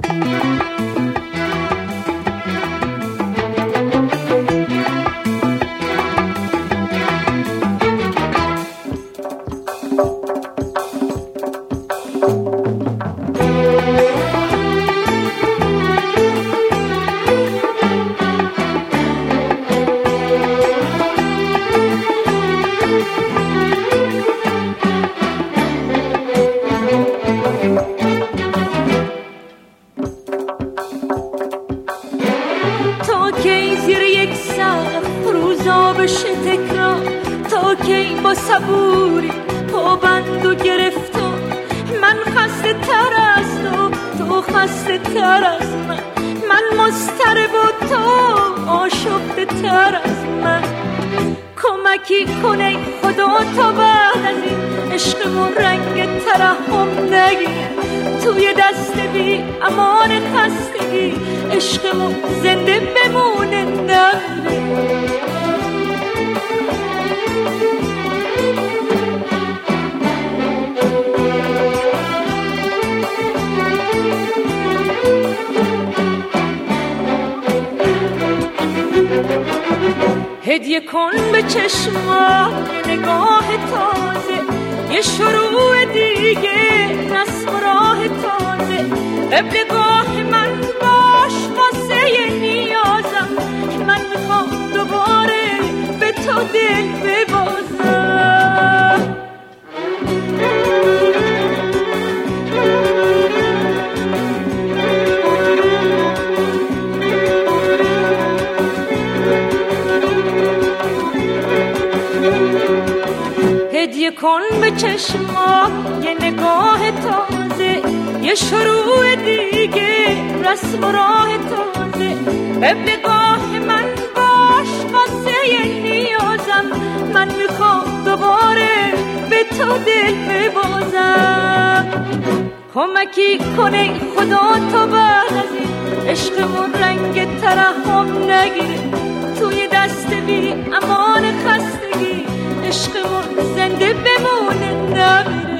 هدیه کن به چشما نگاه تازه، یه شروع دیگه رسم راه تازه. قبلگاه من باش واسه نیازم، من میخوام دوباره به تو دل ببازم. هدیه کن به چشما یه نگاه تازه، یه شروع دیگه رسم راه تازه. قبلگاه من باش واسه نیازم، من میخوام دوباره به تو دل ببازم. کمکی کنه خدا تا بعد از این عشقمون رنگ ترحم نگیره، توی دست بی امان خستگی عشقمون زنده بمونه نمیره.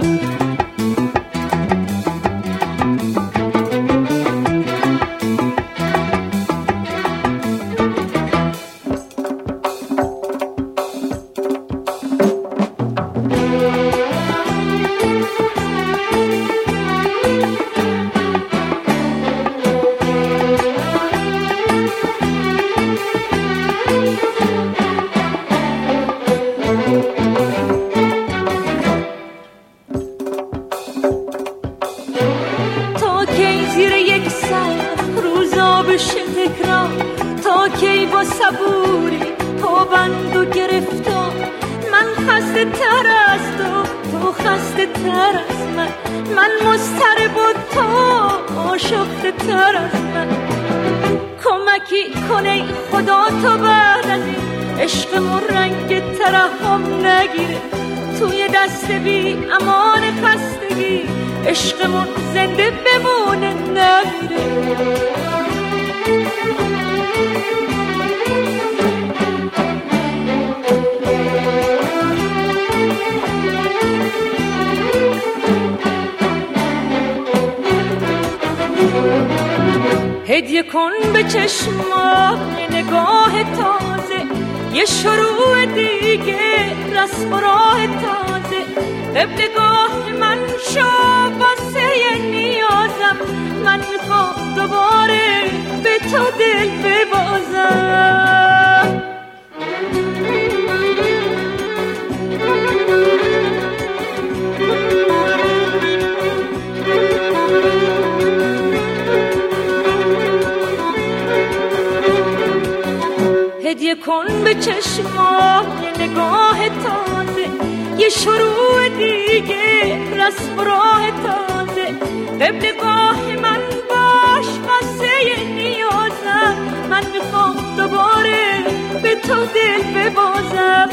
عشقمون زنده بمونه نمیره. هدیه کن به چشما یه نگاه تازه، یه شروع دیگه رسم راه تازه. قبلگاه من شو واسه نیازم، من میخوام دوباره به تو دل ببازم. هدیه کن به چشما یه نگاه تازه، یه شروع دیگه رسم راه تازه. قبلگاه من باش واسه نیازم، من میخوام دوباره به تو دل ببازم.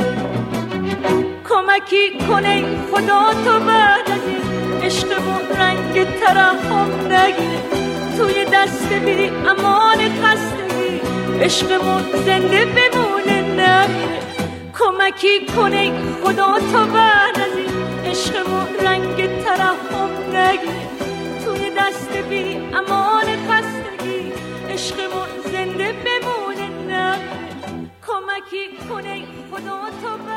کمکی کنه خدا تا بعد از این عشقمون رنگ ترحم نگیره، توی دست بی امان خستگی عشقمون زنده بمونه نمیره. کمکی کنه خدا تا بعد از این عشقمون رنگ ترحم نگیره، توی دست بی امان خدا تو